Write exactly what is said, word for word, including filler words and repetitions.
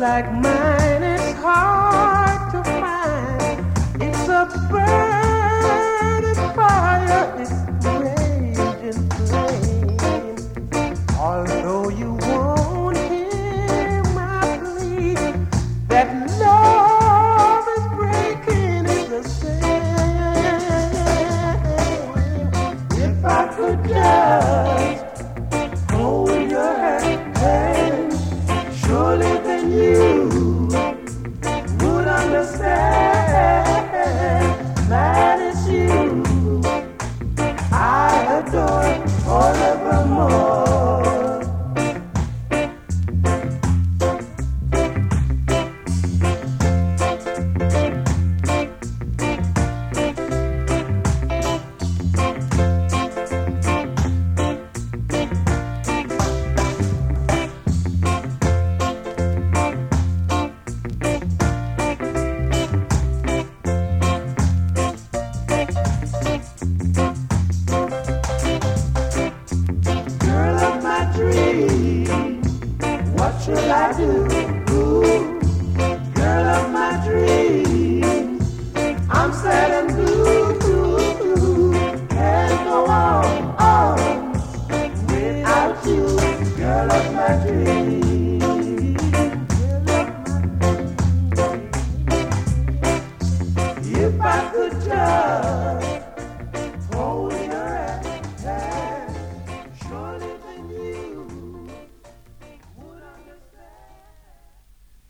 like mine is hard to find. It's a burning fire, it's raging flame. Although you won't hear my plea, that love is breaking is the same. If I could just hold your hand, surely then you would understand that it's you I adore forevermore.